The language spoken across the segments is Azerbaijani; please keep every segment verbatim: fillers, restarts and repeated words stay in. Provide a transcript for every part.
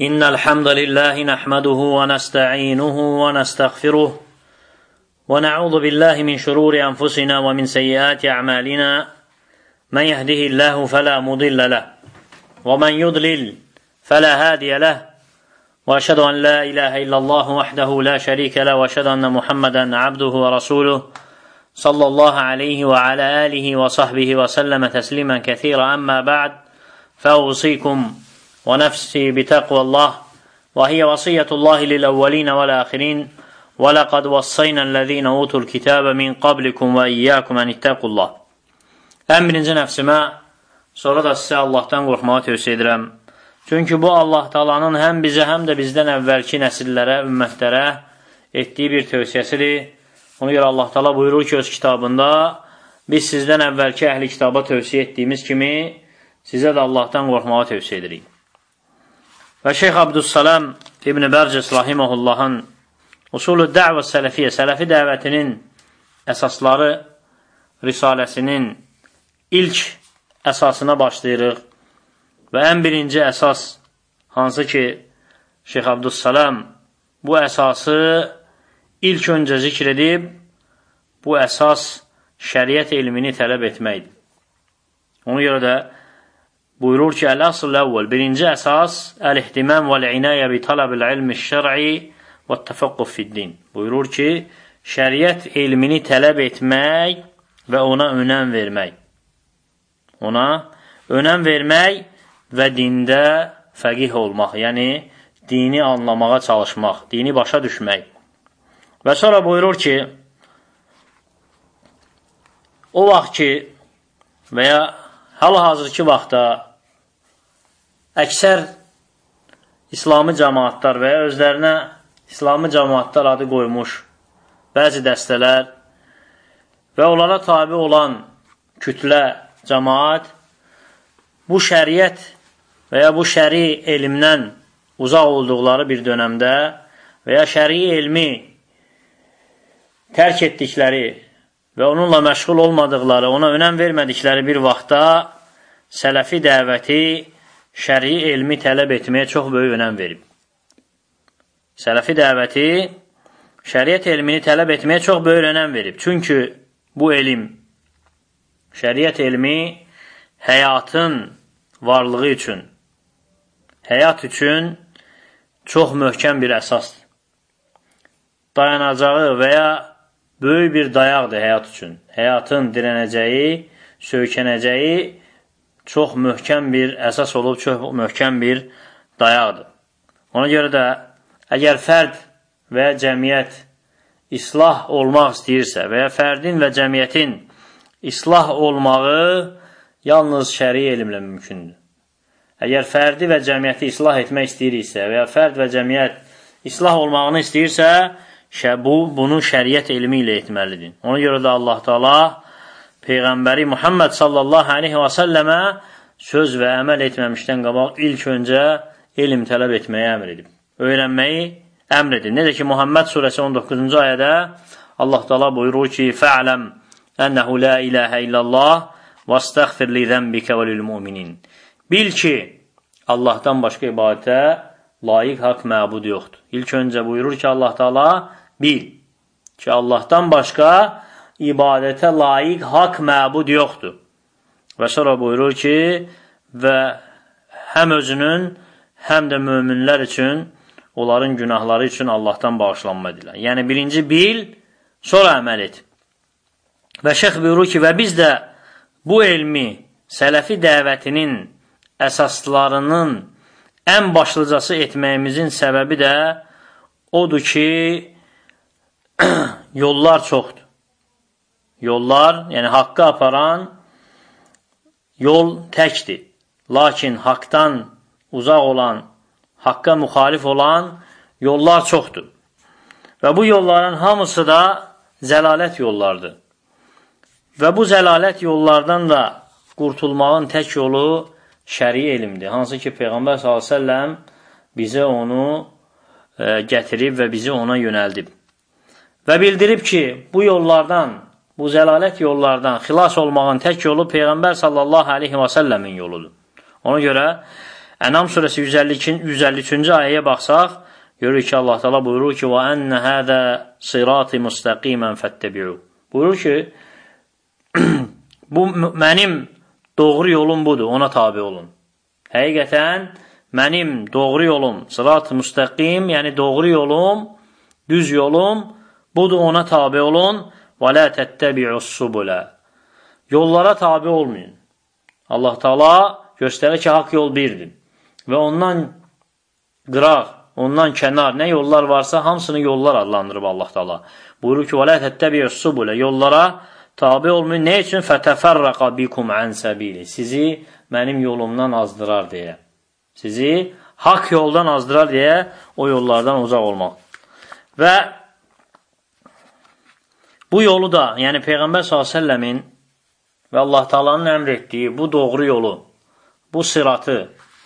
إن الحمد لله نحمده ونستعينه ونستغفره ونعوذ بالله من شرور أنفسنا ومن سيئات أعمالنا من يهده الله فلا مضل له ومن يضلل فلا هادي له وأشهد أن لا إله إلا الله وحده لا شريك له وأشهد أن محمدا عبده ورسوله صلى الله عليه وعلى آله وصحبه وسلم تسليما كثيرا أما بعد فأوصيكم ونفسي بتقوى الله وهي وصية الله للأولين والآخرين ولقد وصينا الذين أوتوا الكتاب من قبلكم وإياكم أن اتقوا الله. Ən birinci nəfsimə, sonra da sizə Allahdan qorxmağı tövsiyə edirəm. Çünki bu Allah Taala'nın həm bizə, həm də bizdən əvvəlki nəsillərə, ümmətlərə etdiyi bir tövsiyəsidir. Ona görə Allah Taala buyurur ki, öz kitabında biz sizdən əvvəlki əhli kitaba tövsiyə etdiyimiz kimi sizə də Allahdan qorxmağı tövsiyə edirik. Və Şeyx Abdüssalam İbn Bərcəs Rahiməhullahın Usulü Dəvə Sələfiyyə, Sələfi dəvətinin əsasları risaləsinin ilk əsasına başlayırıq. Və ən birinci əsas, hansı ki Şeyx Abdüssalam bu əsası ilk öncə zikr edib, bu əsas şəriət elmini tələb etməkdir. Ona görə də buyurur ki, əl-əsl əvvəl, birinci əsas, əl-ihtimam vəl-inəyə bi talabil ilmi şər'i və təfəqqüf fiddin. Buyurur ki, şəriət elmini tələb etmək və ona önəm vermək. Ona önəm vermək və dində fəqih olmaq, yəni dini anlamağa çalışmaq, dini başa düşmək. Və sonra buyurur ki, o vaxt ki və ya hal-hazırki vaxtda əksər İslami cəmaatlar və ya özlərinə İslami cəmaatlar adı qoymuş bəzi dəstələr və onlara tabi olan kütlə, cəmaat bu şəriət və ya bu şəri elmdən uzaq olduqları bir dönəmdə və ya şəri elmi tərk etdikləri və onunla məşğul olmadıqları, ona önəm vermədikləri bir vaxtda sələfi dəvəti şəri elmi tələb etməyə çox böyük önəm verib. Sələfi dəvəti şəriət elmini tələb etməyə çox böyük önəm verib. Çünki bu elm, şəriət elmi həyatın varlığı üçün, həyat üçün çox möhkəm bir əsasdır. Dayanacağı və ya böyük bir dayaqdır həyat üçün. Həyatın dirənəcəyi, söykənəcəyi çox möhkəm bir əsas olub, çox möhkəm bir dayaqdır. Ona görə də əgər fərd və cəmiyyət islah olmaq istəyirsə və ya fərdin və cəmiyyətin islah olmağı yalnız şəri elmlə mümkündür. Əgər fərdi və cəmiyyəti islah etmək istəyirsə və ya fərd və cəmiyyət islah olmağını istəyirsə, bu, bunu şəriət elmi ilə etməlidir. Ona görə də Allah Taala Peyğəmbəri Muhammed sallallahu aleyhi və səlləmə söz və əməl etməmişdən qabaq ilk öncə elm tələb etməyi əmr edib. Öyrənməyi əmr edib. Necə ki, Muhammed surəsi on doqquzuncu ayədə Allah Taala buyurur ki, fə'ləm ənəhu la iləhə illallah və estəğfir li zənbikə və lil-müminin. Bil ki, Allahdan başqa ibadətə layiq haqq məbud yoxdur. İlk öncə buyurur ki, Allah Taala bil ki, Allahdan başqa ibadətə layiq haqq məbud yoxdur. Və sonra buyurur ki, və həm özünün, həm də möminlər üçün, onların günahları üçün Allahdan bağışlanma edilir. Yəni, birinci bil, sonra əməl et. Və şeyx buyurur ki, və biz də bu elmi sələfi dəvətinin əsaslarının ən başlıcası etməyimizin səbəbi də odur ki, yollar çoxdur. Yollar, yəni haqqı aparan yol təkdir. Lakin haqdan uzaq olan, haqqa müxalif olan yollar çoxdur. Və bu yolların hamısı da zəlalət yollardır. Və bu zəlalət yollardan da qurtulmağın tək yolu şəri elmdir. Hansı ki, Peyğəmbər sallallahu əleyhi və səlləm bizə onu e, gətirib və bizi ona yönəldib. Və bildirib ki, bu yollardan, bu zəlalət yollardan xilas olmağın tək yolu Peyğəmbər sallallahu aleyhi və səlləmin yoludur. Ona görə, Ənam surəsi yüz əlli üçüncü ayəyə baxsaq, görürük ki, Allah Teala buyurur ki, وَأَنَّ هَذَا صِرَاطِ مُسْتَقِيمًا فَاتَّبِعُوا. Buyurur ki, bu mənim doğru yolum budur, ona tabi olun. Həqiqətən, mənim doğru yolum, sırat-ı müstəqim, yəni doğru yolum, düz yolum, budur, ona tabi olun. وَلَا تَتَّبِعُوا السُّبُلَ. Yollara tabi olmayın. Allah Teala göstərir ki, haqq yol birdir. Və ondan qıraq, ondan kənar, nə yollar varsa, hamısını yollar adlandırıb Allah Teala. Buyurur ki, وَلَا تَتَّبِعُوا السُّبُلَ. Yollara tabi olmayın. Nə üçün? فَتَفَرَّقَ بِكُمْ عَنْ سَبِيلِ. Sizi mənim yolumdan azdırar deyə. Sizi haqq yoldan azdırar deyə o yollardan uzaq olmaq. Və bu yolu da, yəni Peyğəmbər sallallahu əleyhi və səlləmin və Allah Taala'nın əmr etdiyi bu doğru yolu, bu sıratı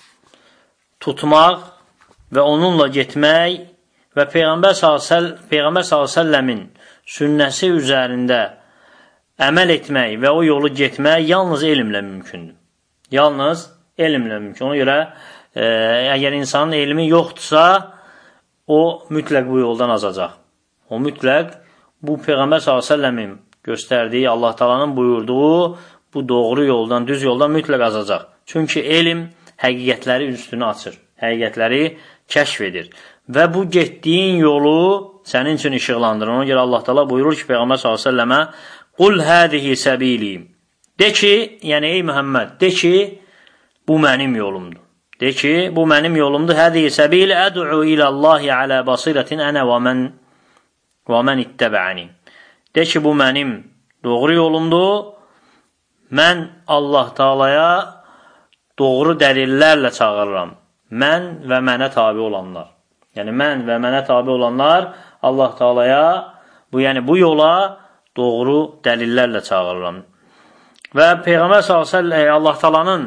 tutmaq və onunla getmək və Peyğəmbər sallallahu əleyhi və səlləmin sünnəsi üzərində əməl etmək və o yolu getmək yalnız elmlə mümkündür. Yalnız elmlə mümkün. Ona görə e, əgər insanın elmi yoxdursa, o mütləq bu yoldan azacaq. O mütləq bu Peyğəmbər sallallahu əleyhi və səlləmin göstərdiyi, Allah Taala'nın buyurduğu bu doğru yoldan, düz yoldan mütləq azacaq. Çünki elm həqiqətləri üstünü açır, həqiqətləri kəşf edir. Və bu getdiyin yolu sənin üçün işıqlandırır. Ona görə Allah Taala buyurur ki, Peyğəmbər sallallahu əleyhi və səlləmə Qul həzihi səbili. De ki, yəni ey Muhammed, de ki, bu mənim yolumdur. De ki, bu mənim yolumdur. Həzihi səbili əd'u ilallahi alə basiratin ənə və mən və mən ittəbə'ani. De ki, bu mənim doğru yolumdur. Mən Allah Taala'ya doğru dəlillərlə çağırıram. Mən və mənə tabi olanlar. Yəni, mən və mənə tabi olanlar Allah Taala'ya, bu, yəni bu yola doğru dəlillərlə çağırıram. Və Peyğəmbər sallallahu əleyhi və səlləm Allah Taala'nın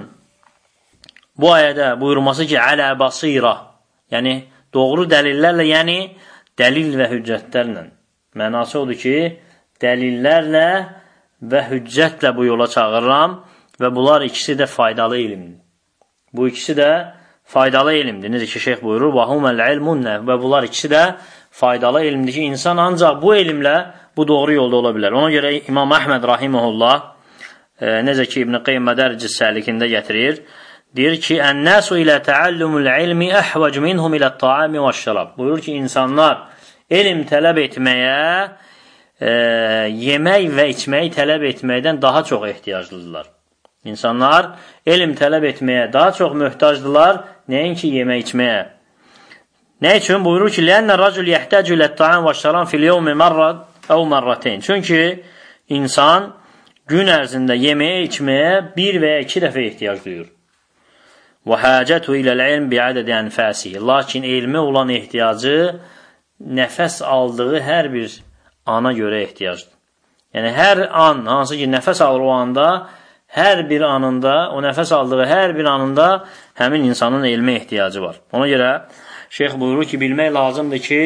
bu ayədə buyurması ki, alə basira, yəni doğru dəlillərlə, yəni dəlil və hüccətlərlə. Mənası odur ki, dəlillərlə və hüccətlə bu yola çağırıram və bunlar ikisi də faydalı elmdir. Bu ikisi də faydalı elmdir. Necə ki, şeyx buyurur, وَهُمَ الْعِلْمُنَّ. Və bunlar ikisi də faydalı elmdir ki, insan ancaq bu elmlə bu doğru yolda ola bilər. Ona görə İmam Əhməd rahimehullah, e, necə ki İbn Qeyyim Mədərc Səlikində gətirir, deyir ki, "Ən-nəsu ilə təallümül ilmi əhvac minhum ilə at-ta'ami veş-şərab." Buyurur ki, insanlar elm tələb etməyə, e, yemək və içməyi tələb etməkdən daha çox ehtiyaclıdırlar. İnsanlar elm tələb etməyə daha çox möhtacdılar, nəinki yemək içməyə. Nə üçün? Buyurur ki, "Lənnə racul yəhtacu ilə at-ta'am veş-şərab fil-yawmi marrat əv marratayn." Çünki insan gün ərzində yeməyə, içməyə bir və ya iki dəfə ehtiyac duyur. وَحَاجَتُ إِلَى الْعِلْمِ بِعَدَدِ أَنْفَاسِهِ. Lakin elmə olan ehtiyacı nəfəs aldığı hər bir ana görə ehtiyacdır. Yəni, hər an, hansı ki, nəfəs alır o anda, hər bir anında, o nəfəs aldığı hər bir anında həmin insanın elmə ehtiyacı var. Ona görə şeyx buyurur ki, bilmək lazımdır ki,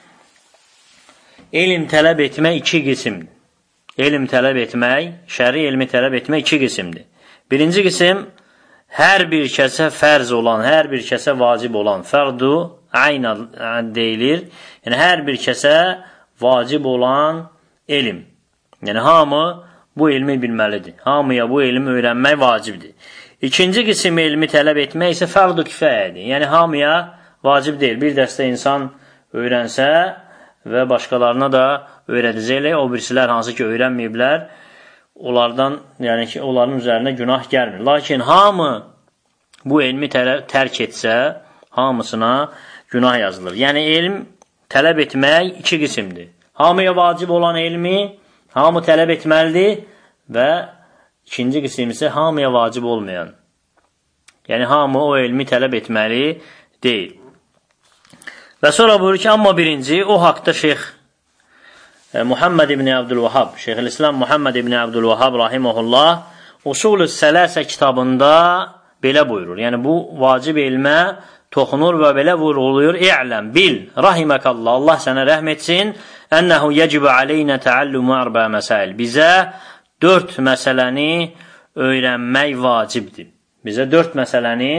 elm tələb etmək iki qismdir. Elm tələb etmək, şəri elmi tələb etmək iki qismdir. Birinci qism, hər bir kəsə fərz olan, hər bir kəsə vacib olan, fərdu ayna deyilir. Yəni, hər bir kəsə vacib olan elm. Yəni, hamı bu elmi bilməlidir. Hamıya bu elmi öyrənmək vacibdir. İkinci qism elmi tələb etmək isə fərdu kifayədir. Yəni, hamıya vacib deyil. Bir dəstə insan öyrənsə və başqalarına da öyrədəcəklər, o birisilər hansı ki, öyrənməyiblər, onlardan, yəni ki, onların üzərinə günah gəlmir. Lakin hamı bu elmi tərk etsə, hamısına günah yazılır. Yəni, elm tələb etmək iki qismdir. Hamıya vacib olan elmi hamı tələb etməlidir və ikinci qism isə hamıya vacib olmayan. Yəni, hamı o elmi tələb etməli deyil. Və sonra buyurur ki, amma birinci, o haqda Şeyx Muhammed ibn Abdülvahhab, Şeyxülislam Muhammed ibn Abdülvahhab rahimehullah Usul-ü Sələsə kitabında belə buyurur. Yəni, bu vacib elmə toxunur və belə vurğuluyur. İ'ləm, bil, rahiməkallah, Allah sənə rəhm etsin, ənəhu yəcibə aleynə təallumu ərбə məsail. Bizə dörd məsələni öyrənmək vacibdir. Bizə dörd məsələni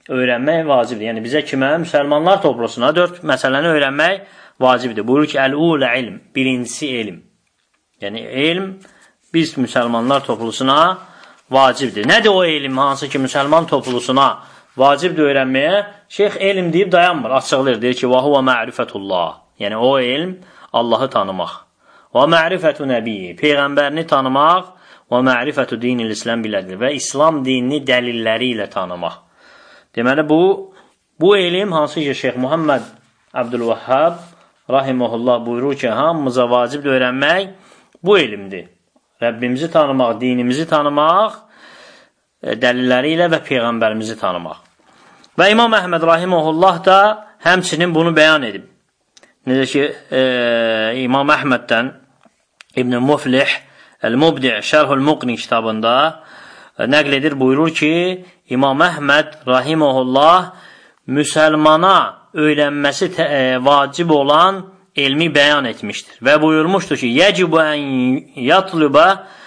öyrənmək vacibdir. Yəni bizə kimə? Müsəlmanlar toplusuna dörd məsələni öyrənmək vacibdir. Buyurur ki, əl-ulə ilm, birincisi elm. Yəni elm biz müsəlmanlar toplusuna vacibdir. Nədir o elm, hansı ki müsəlman toplusuna vacibdir öyrənməyə? Şeyx elm deyib dayanmır, açıqlayır. Deyir ki, və huvə ma'rifətullah. Yəni o elm Allahı tanımaq. Və ma'rifətu nəbiyyi, Peyğəmbərini tanımaq və ma'rifətu dinil İslam bilədir və İslam dinini dəlilləri ilə tanımaq. Deməli, bu, bu elm hansı ki Şeyx Muhammed Abdülvəhhab rahiməhullah buyurur ki, hamımıza vacibdir öyrənmək bu elmdir. Rəbbimizi tanımaq, dinimizi tanımaq, dəlilləri ilə və Peyğəmbərimizi tanımaq. Və İmam Əhməd rahiməhullah da həmçinin bunu bəyan edib. Necə ki, e, İmam Əhməddən İbn-i Muflih Əl-Mubdi' Şərhül-Muqni kitabında nəql edir, buyurur ki, İmam Əhməd rahiməhullah müsəlmana öyrənməsi e, vacib olan elmi bəyan etmişdir. Və buyurmuşdur ki, yəcibu ən yatlubə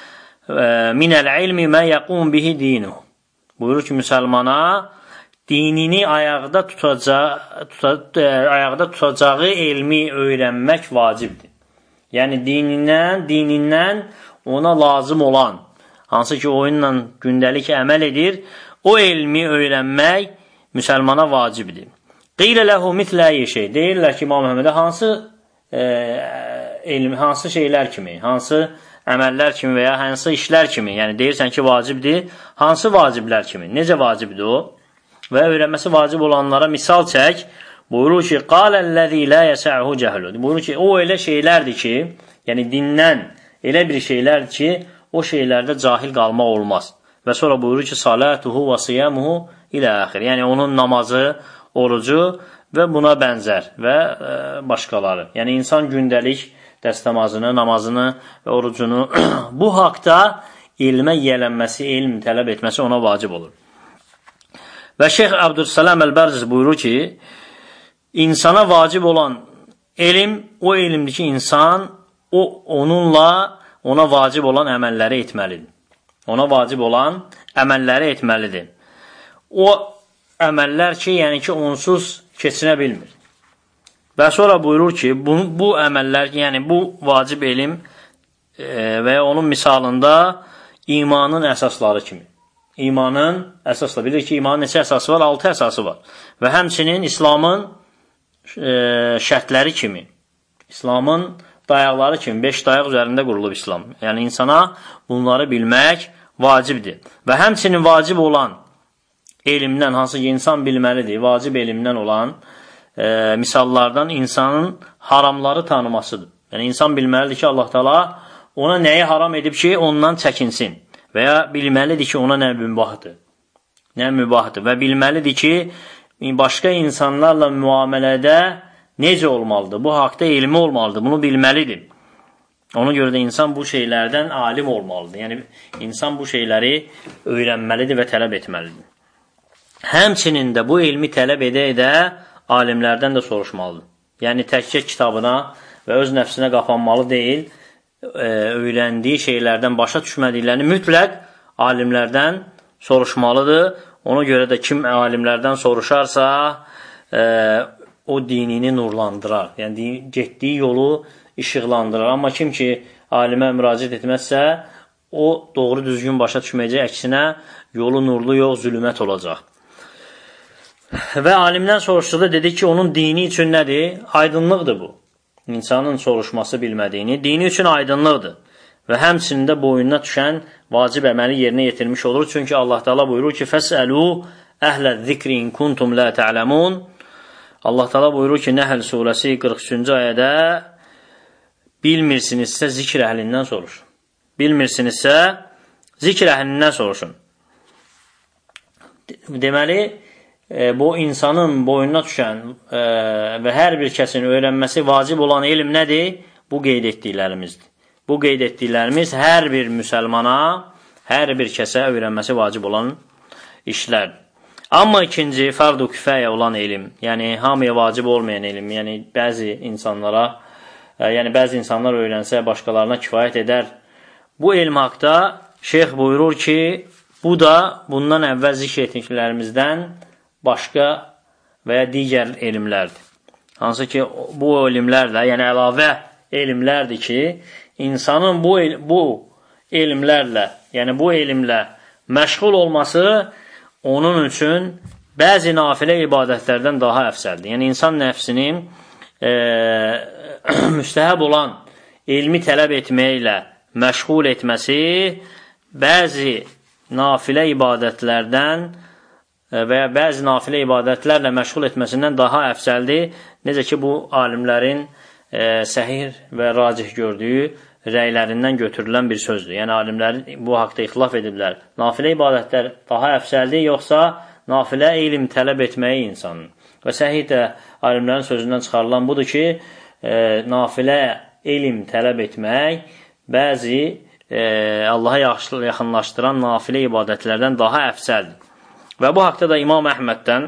minəl ilmi mə yəqum bihi dinuhu. Buyurur ki, müsəlmana dinini ayaqda tutacağı, tuta, ayaqda tutacağı elmi öyrənmək vacibdir. Yəni dinindən, dinindən ona lazım olan, hansı ki oyunla gündəlik əməl edir, o elmi öyrənmək müsəlmana vacibdir. Qilə ləhu mitləyi şey. Deyirlər ki, İmam Əhmədə hansı e, elmi, hansı şeylər kimi, hansı əməllər kimi və ya hansı işlər kimi, yəni deyirsən ki, vacibdir, hansı vaciblər kimi, necə vacibdir o? Və öyrənməsi vacib olanlara misal çək, buyurur ki, qaləlləzi lə yəsə'hu cəhlu. Buyurur ki, o elə şeylərdir ki, yəni dindən elə bir şeylərdir ki, o şeylərdə cahil qalmaq olmaz. Və sonra buyurur ki, salatuhu və siyamuhu ilə əxir. Yəni onun namazı, orucu və buna bənzər və e, başqaları. Yəni insan gündəlik dəstəmazını, namazını və orucunu bu haqda elmə yiyələnməsi, elm tələb etməsi ona vacib olur. Və Şeyx Abdüssalam Əl-Bərziz buyurur ki, insana vacib olan elm o elmdir ki, insan o, onunla ona vacib olan əməlləri etməlidir. Ona vacib olan əməlləri etməlidir. O əməllər ki, yəni ki, onsuz keçinə bilmir. Və sonra buyurur ki, bu, bu əməllər, yəni bu vacib elm e, və onun misalında imanın əsasları kimi. İmanın əsasları, bilir ki, imanın neçə əsası var? Altı əsası var. Və həmçinin İslamın e, şərtləri kimi, İslamın dayaqları kimi, beş dayaq üzərində qurulub İslam. Yəni insana bunları bilmək vacibdir. Və həmçinin vacib olan elmdən, hansı ki insan bilməlidir, vacib elmdən olan e, misallardan insanın haramları tanımasıdır. Yəni insan bilməlidir ki, Allah Teala ona nəyi haram edib ki, ondan çəkinsin. Və ya bilməlidir ki, ona nə mübahdır, nə mübahdır və bilməlidir ki, başqa insanlarla müamilədə necə olmalıdır, bu haqda elmi olmalıdır, bunu bilməlidir. Ona görə də insan bu şeylərdən alim olmalıdır. Yəni, insan bu şeyləri öyrənməlidir və tələb etməlidir. Həmçinin də bu elmi tələb edə-edə alimlərdən də soruşmalıdır. Yəni, təkcə kitabına və öz nəfsinə qapanmalı deyil, öyrəndiyi şeylərdən başa düşmədiklərini mütləq alimlərdən soruşmalıdır. Ona görə də kim alimlərdən soruşarsa, e, o dinini nurlandırar. Yəni, getdiyi yolu işıqlandırar. Amma kim ki alimə müraciət etməzsə, o doğru düzgün başa düşməyəcək, əksinə yolu nurlu yox, zülümət olacaq. Və alimdən soruşduqda dedi ki, onun dini üçün nədir? Aydınlıqdır bu. İnsanın soruşması bilmədiyini, dini üçün aydınlıqdır. Və həmçində boyununa düşən vacib əməli yerinə yetirmiş olur. Çünki Allah Teala buyurur ki, fəsəlu əhlə zikri in kuntum la ta'lamun. Allah Teala buyurur ki, Nəhl surəsi qırx üçüncü ayədə bilmirsinizsə zikr əhlindən soruşun. Bilmirsinizsə zikr əhlindən soruşun. Deməli, bu insanın boynuna düşən e, və hər bir kəsin öyrənməsi vacib olan elm nədir? Bu qeyd etdiklərimizdir. Bu qeyd etdiklərimiz hər bir müsəlmana, hər bir kəsə öyrənməsi vacib olan işlərdir. Amma ikinci, fardu kifayə olan elm, yəni hamıya vacib olmayan elm, yəni bəzi insanlara, e, yəni bəzi insanlar öyrənsə başqalarına kifayət edər. Bu elm haqda şeyx buyurur ki, bu da bundan əvvəl zikr etdiklərimizdən başqa və ya digər elmlərdir. Hansı ki, bu elmlərlə, yəni əlavə elmlərdir ki, insanın bu, el bu elmlərlə, yəni bu elmlə məşğul olması onun üçün bəzi nafilə ibadətlərdən daha əfsəldir. Yəni, insan nəfsinin e, müstəhəb olan elmi tələb etməklə məşğul etməsi bəzi nafilə ibadətlərdən və ya bəzi nafilə ibadətlərlə məşğul etməsindən daha əfsəldir. Necə ki, bu alimlərin e, səhih və racih gördüyü rəylərindən götürülən bir sözdür. Yəni, alimlər bu haqda ixtilaf ediblər. Nafilə ibadətlər daha əfsəldir, yoxsa nafilə elm tələb etməyi insanın. Və səhih də alimlərin sözündən çıxarılan budur ki, e, nafilə elm tələb etmək bəzi e, Allaha yaxınlaşdıran nafilə ibadətlərdən daha əfsəldir. Və bu haqda da İmam Əhməddən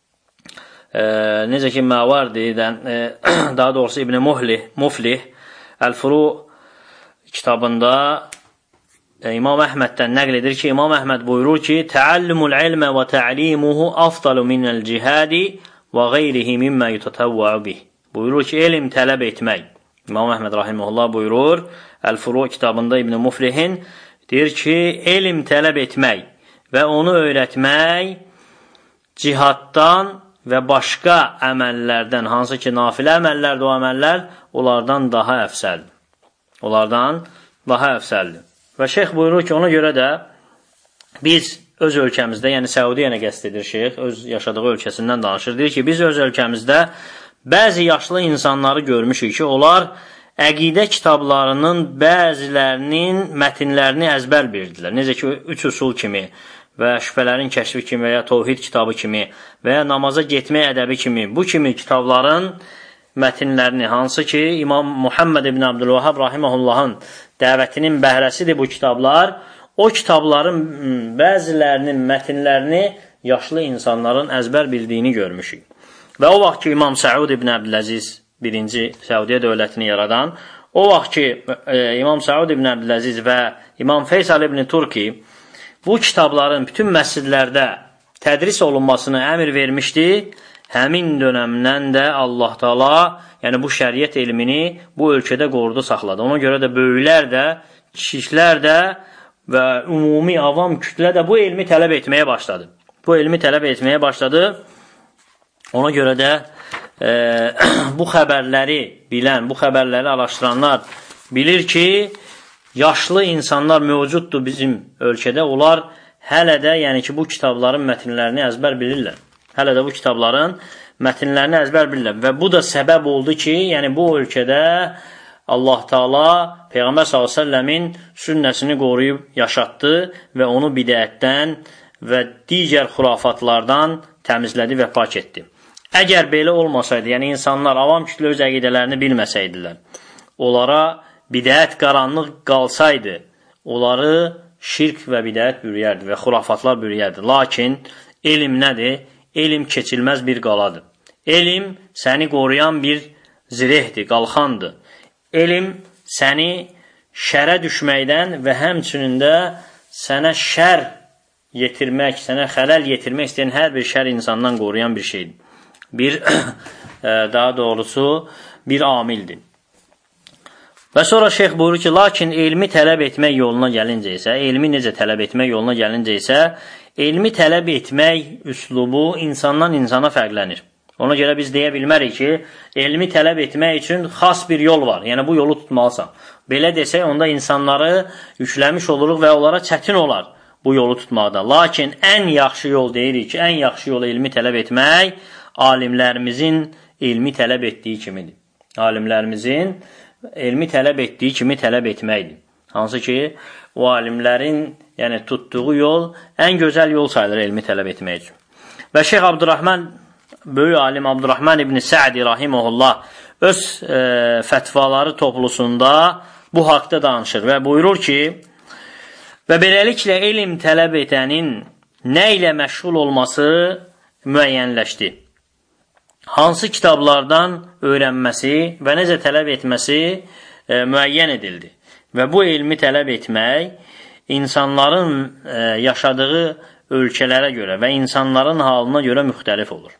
e, necə ki, Məvardidən e, daha doğrusu İbn-i Muhlih, Muflih Əl-Furu kitabında e, İmam Əhməddən nəql edir ki, İmam Əhməd buyurur ki, Təəllümul ilmə və tə'limuhu afdalu minəl cihadi və qeyrihi mimmə yutatavva'u bih. Buyurur ki, elm tələb etmək. İmam Əhməd rahimehullah buyurur, Əl-Furu kitabında İbn-i Muflihin deyir ki, elm tələb etmək və onu öyrətmək cihaddan və başqa əməllərdən, hansı ki, nafilə əməllərdir o əməllər, onlardan daha əfsəldir. Onlardan daha əfsəldir. Və şeyx buyurur ki, ona görə də biz öz ölkəmizdə, yəni Səudiyyəni qəsd edir şeyx, öz yaşadığı ölkəsindən danışır, deyir ki, biz öz ölkəmizdə bəzi yaşlı insanları görmüşük ki, onlar əqidə kitablarının bəzilərinin mətinlərini əzbər bilirdilər. Necə ki, üç usul kimi və şübhələrin kəşfi kimi və ya Təvhid kitabı kimi və ya namaza getmək ədəbi kimi bu kimi kitabların mətinlərini, hansı ki, İmam Muhammed ibn Abdülvahhab rahiməhullahın dəvətinin bəhrəsidir bu kitablar, o kitabların bəzilərinin mətinlərini yaşlı insanların əzbər bildiyini görmüşük. Və o vaxt ki, İmam Səud ibn Əbdüləziz, birinci Səudiyyə dövlətini yaradan, o vaxt ki, e, İmam Səud ibn Əbdüləziz və İmam Feysal ibn Turki bu kitabların bütün məscidlərdə tədris olunmasını əmr vermişdi. Həmin dönəmdən də Allah Taala, yəni bu şəriət elmini bu ölkədə qorudu, saxladı. Ona görə də böyüklər də, kişilər də və ümumi avam kütlə də bu elmi tələb etməyə başladı. Bu elmi tələb etməyə başladı. Ona görə də e, bu xəbərləri bilən, bu xəbərləri araşdıranlar bilir ki, yaşlı insanlar mövcuddur bizim ölkədə. Onlar hələ də, yəni ki, bu kitabların mətinlərini əzbər bilirlər. Hələ də bu kitabların mətinlərini əzbər bilirlər. Və bu da səbəb oldu ki, yəni bu ölkədə Allah Taala Peyğəmbər sallallahu əleyhi və səlləmin sünnəsini qoruyub yaşatdı və onu bidətdən və digər xurafatlardan təmizlədi və pak etdi. Əgər belə olmasaydı, yəni insanlar avam kütlə öz əqidələrini bilməsəydilər, onlara bidət qaranlıq qalsaydı, onları şirk və bidət bürüyərdi və xurafatlar bürüyərdi. Lakin elm nədir? Elm keçilməz bir qaladır. Elm səni qoruyan bir zirehdir, qalxandır. Elm səni şərə düşməkdən və həmçinin də sənə şər yetirmək, sənə xələl yetirmək istəyən hər bir şər insandan qoruyan bir şeydir. Bir, daha doğrusu, bir amildir. Və sonra şeyx buyurur ki, lakin elmi tələb etmək yoluna gəlincə isə, elmi necə tələb etmək yoluna gəlincə isə, elmi tələb etmək üslubu insandan insana fərqlənir. Ona görə biz deyə bilmərik ki, elmi tələb etmək üçün xas bir yol var. Yəni, bu yolu tutmalısan. Belə desək, onda insanları yükləmiş oluruq və onlara çətin olar bu yolu tutmaqda. Lakin ən yaxşı yol deyirik ki, ən yaxşı yolu elmi tələb etmək, alimlərimizin elmi tələb etdiyi kimidir. Alimlərimizin elmi tələb etdiyi kimi tələb etməkdir. Hansı ki, o alimlərin yəni, tutduğu yol ən gözəl yol sayılır elmi tələb etmək üçün. Və Şeyx Abdurrahman, böyük alim Abdurrahman ibn Sə'di rahiməhullah öz e, fətvaları toplusunda bu haqda danışır və buyurur ki, və beləliklə elm tələb edənin nə ilə məşğul olması müəyyənləşdi. Hansı kitablardan öyrənməsi və necə tələb etməsi e, müəyyən edildi. Və bu elmi tələb etmək insanların e, yaşadığı ölkələrə görə və insanların halına görə müxtəlif olur.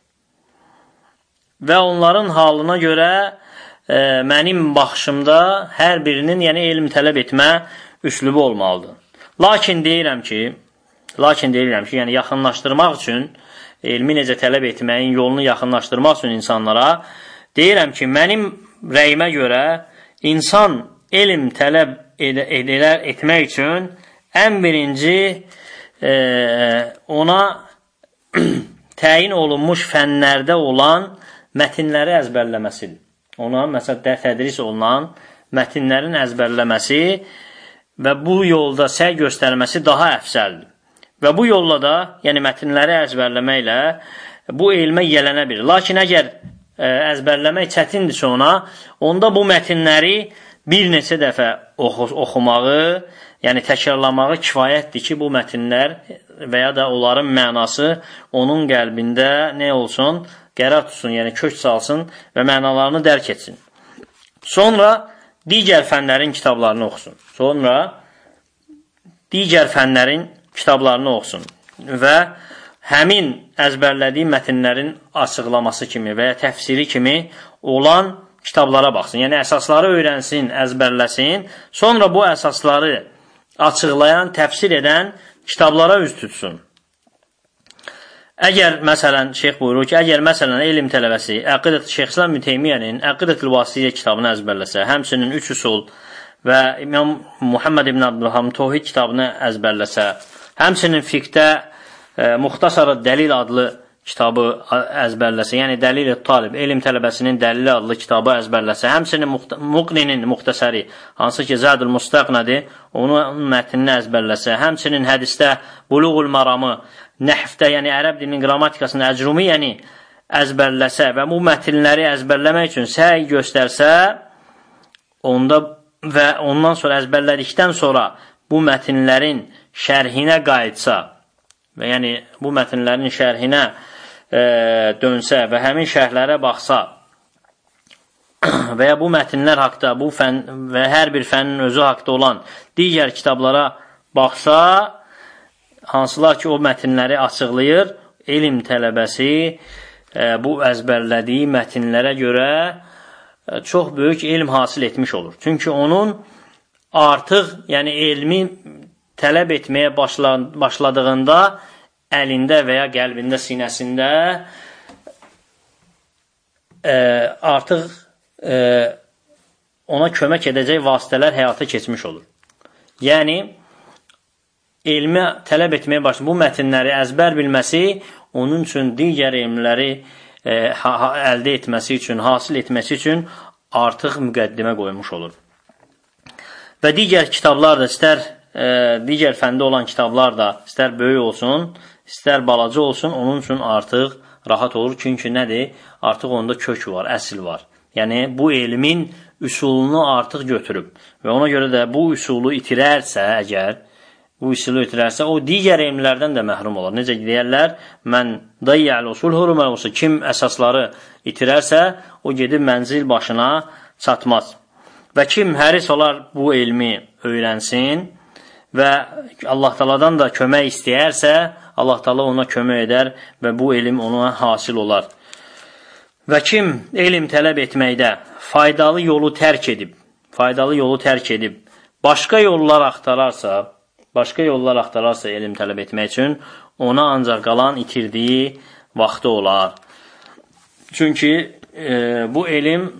Və onların halına görə e, mənim baxışımda hər birinin yəni elm tələb etmə üslubu olmalıdır. Lakin deyirəm ki, lakin deyirəm ki, yəni yaxınlaşdırmaq üçün, elmi necə tələb etməyin yolunu yaxınlaşdırmaq üçün insanlara, deyirəm ki, mənim rəyimə görə insan elm tələb ed edilər etmək üçün ən birinci e, ona təyin olunmuş fənlərdə olan mətinləri əzbərləməsidir. Ona, məsələn, tədris olunan mətinlərin əzbərləməsi və bu yolda səy göstərməsi daha əfsəldir. Və bu yolla da, yəni mətinləri əzbərləməklə bu elmə yiyələnə bilir. Lakin əgər ə, əzbərləmək çətindirsə ona, onda bu mətinləri bir neçə dəfə oxu oxumağı, yəni təkrarlamağı kifayətdir ki, bu mətinlər və ya da onların mənası onun qəlbində nə olsun, qərar tutsun, yəni kök salsın və mənalarını dərk etsin. Sonra digər fənlərin kitablarını oxusun. Sonra digər fənlərin kitablarını oxusun və həmin əzbərlədiyi mətinlərin açıqlaması kimi və ya təfsiri kimi olan kitablara baxsın. Yəni əsasları öyrənsin, əzbərləsin, sonra bu əsasları açıqlayan, təfsir edən kitablara üz tutsun. Əgər, məsələn, şeyx buyurur ki, əgər, məsələn, elm tələbəsi Əqidət Şeyx İslam İbn Teymiyənin Əqidətül Vasitiyyə kitabını əzbərləsə, həmçinin üç usul və İmam Muhammed ibn Abdülham Tohid kitabını əzbərləsə, həmçinin fiqdə e, Muxtasar Dəlil adlı kitabı əzbərləsə, yəni Dəlil-i Talib, elm tələbəsinin Dəlili adlı kitabı əzbərləsə, həmçinin Muqninin Muxtasəri, hansı ki Zədül Müstəqnədir, onun mətnini əzbərləsə, həmçinin hədisdə Buluğul Maramı, nəhvdə, yəni ərəb dilinin qrammatikasını əcrumi, yəni əzbərləsə və bu mətinləri əzbərləmək üçün səy göstərsə, onda və ondan sonra əzbərlədikdən sonra bu mətinlərin şərhinə qayıtsa və yəni bu mətinlərin şərhinə e, dönsə və həmin şərhlərə baxsa və ya bu mətinlər haqda, bu fən və hər bir fənin özü haqda olan digər kitablara baxsa, hansılar ki, o mətinləri açıqlayır, elm tələbəsi e, bu əzbərlədiyi mətinlərə görə e, çox böyük elm hasil etmiş olur. Çünki onun artıq, yəni elmi tələb etməyə başla başladığında əlində və ya qəlbində, sinəsində e, artıq e, ona kömək edəcək vasitələr həyata keçmiş olur. Yəni, elmi tələb etməyə başlayır. Bu mətinləri əzbər bilməsi onun üçün digər elmləri e, ha, ha, əldə etməsi üçün, hasil etməsi üçün artıq müqəddimə qoymuş olur. Və digər kitablar da, istər e, digər fəndə olan kitablar da, istər böyük olsun, istər balaca olsun, onun üçün artıq rahat olur. Çünki nədir? Artıq onda kök var, əsl var. Yəni, bu elmin üsulunu artıq götürüb. Və ona görə də bu üsulu itirərsə, əgər, bu üsulu itirərsə, o digər elmlərdən də məhrum olar. Necə deyərlər? Mən dayyəl usul hurməl olsa, kim əsasları itirərsə, o gedib mənzil başına çatmaz. Və kim həris olar bu elmi öyrənsin və Allah Taala'dan da kömək istəyərsə, Allah Taala ona kömək edər və bu elm ona hasil olar. Və kim elm tələb etməkdə faydalı yolu tərk edib, faydalı yolu tərk edib, başqa yollar axtararsa, başqa yollar axtararsa elm tələb etmək üçün, ona ancaq qalan itirdiyi vaxtı olar. Çünki e, bu elm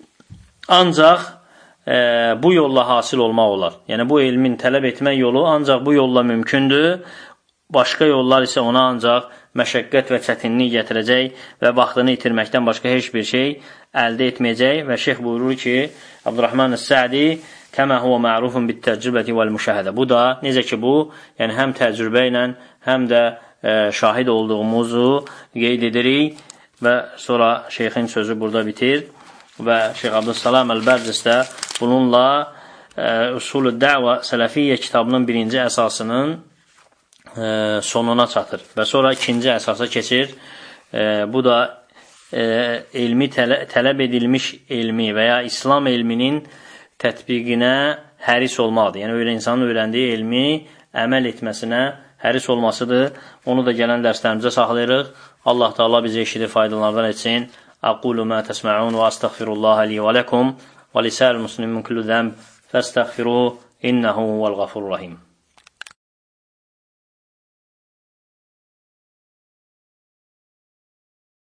ancaq e, bu yolla hasil olmaq olar. Yəni, bu elmin tələb etmək yolu ancaq bu yolla mümkündür. Başqa yollar isə ona ancaq məşəqqət və çətinlik gətirəcək və vaxtını itirməkdən başqa heç bir şey əldə etməyəcək. Və şeyx buyurur ki, Abdurrahman Əs-Sədi, kəmə huvə mərufun bit-təcrübəti vəl-müşəhədə. Bu da, necə ki bu, yəni həm təcrübə ilə, həm də e, şahid olduğumuzu qeyd edirik və sonra şeyxin sözü burada bitir və Şeyx Abdüssalam Əl-Bərcis də bununla e, Usul-ü Dəvə Sələfiyyə kitabının birinci əsasının e, sonuna çatır və sonra ikinci əsasa keçir. E, bu da e, elmi tələ, tələb edilmiş elmi və ya İslam elminin tətbiqinə həris olmaqdır. Yəni, öyle insanın öyrəndiyi elmi əməl etməsinə həris olmasıdır. Onu da gələn dərslərimizə saxlayırıq. Allah Teala bizi eşidib faydalardan etsin. Aqulu ma təsma'un və astəğfirullah li və ləkum və lisəl muslimin kullu zəmb fəstəğfiruhu innehu huvəl ğafurur rahim.